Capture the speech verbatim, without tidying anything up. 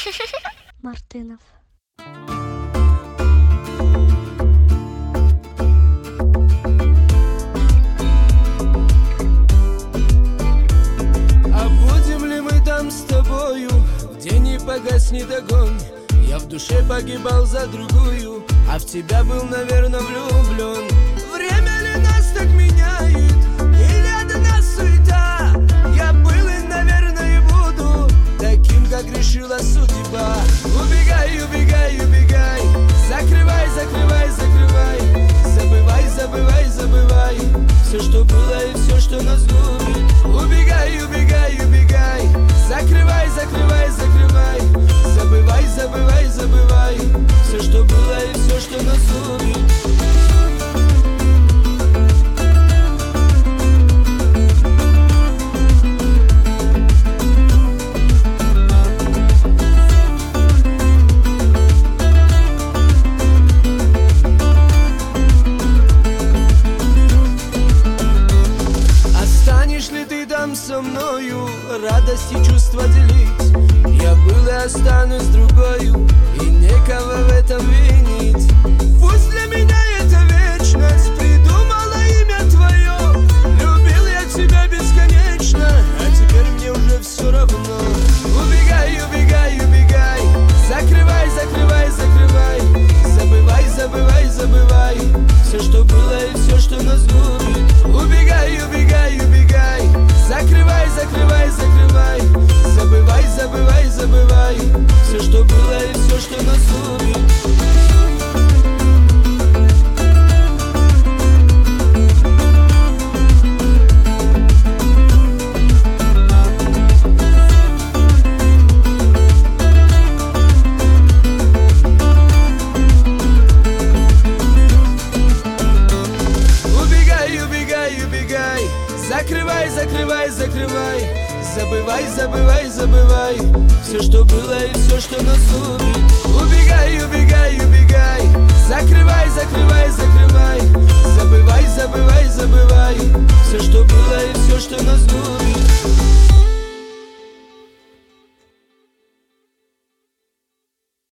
Мартынов. А будем ли мы там с тобою, где не погаснет огонь? Я в душе погибал за другую, а в тебя был, наверное, влюблен. Время ли нас так меняет, или одна суета? Я был и, наверное, и буду таким, как решила судьба. Убегай, убегай, убегай, закрывай, закрывай, закрывай, забывай, забывай, забывай все, что было и все, что нас губит. Убегай, убегай, убегай, закрывай, закрывай, закрывай, забывай, забывай, забывай все, что было и все, что нас губит. Со мною радость и чувства делить. Я был и останусь другою, и некого в этом винить. Пусть для меня это вечность, придумала имя твое. Любил я тебя бесконечно, а теперь мне уже все равно. Убегай, убегай, убегай, закрывай, закрывай, закрывай, забывай, забывай, забывай все, что было и все, что нас губит. Убегай, убегай, убегай, закрывай, закрывай, закрывай, забывай, забывай, забывай все, что было и все, что нас губит. Закрывай, закрывай, закрывай, забывай, забывай, забывай все, что было и все, что нас губит. Убегай, убегай, убегай, закрывай, закрывай, закрывай, забывай, забывай, забывай все, что было и все, что нас губит.